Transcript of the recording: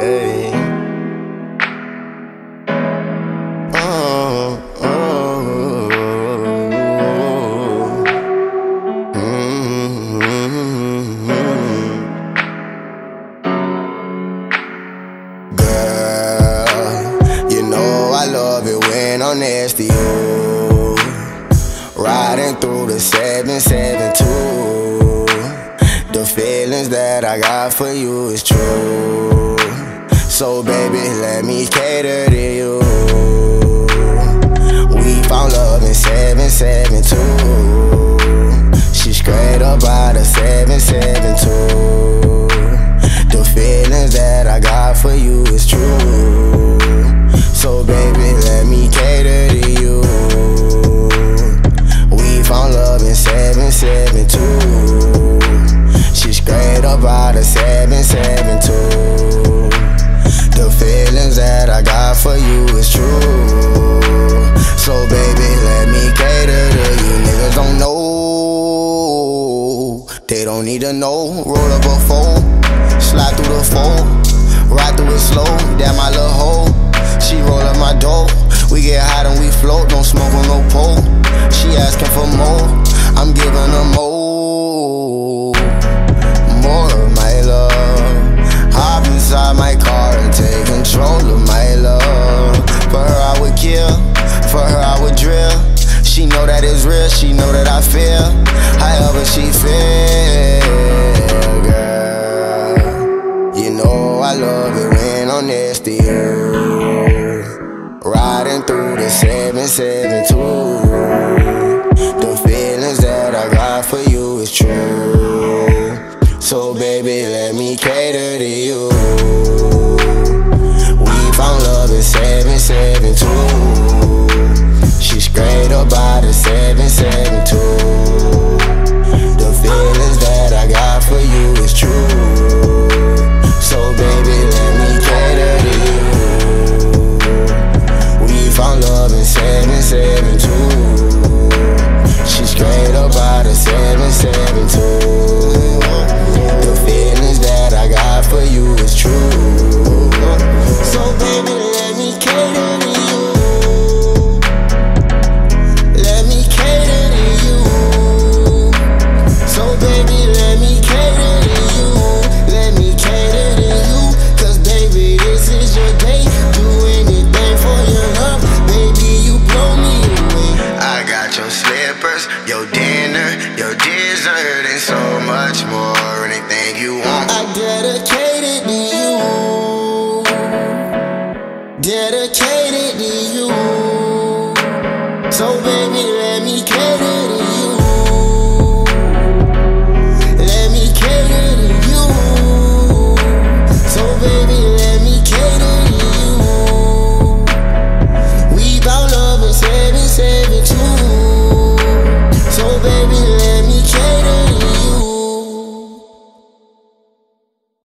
Hey. Oh, oh, oh. Girl, you know I love it when I'm next to you. Riding through the 772. The feelings that I got for you is true. So baby, let me cater to you. We found love in 772. She straight up out of 772. The feelings that I got for you is true. So baby, let me cater to you. We found love in 772. She straight up out of 772. The feelings that I got for you is true. So baby, let me cater to you. Niggas don't know, they don't need to know. Roll up a fold, slide through the fold, ride through it slow, damn my little hoe. She roll up my dough, we get hot and we float, don't smoke on no pole. She asking for more, I'm giving her more of my love. Hop inside my car and take control of my love. For her I would kill, for her I would drill. She know that it's real, she know that I feel however she feel, girl. You know I love it when I'm next to you. Riding through the 772. The feelings that I got for you is true. So baby, let me cater to you. We found love in 772. She straight up out of 772. The feelings that I got for you is true. So baby, let me cater to you. We found love in 772. She straight up out of 772. The feelings that I got for you is true. So baby, let me cater to you. Let me cater to you. So baby, let me cater to you. Let me cater to you. Cause baby, this is your day. Do anything for your love. Baby, you blow me away. I got your slippers, your dinner, your dessert, and so much more. Anything you want, I dedicated to you. Dedicated to you. So baby, let me care.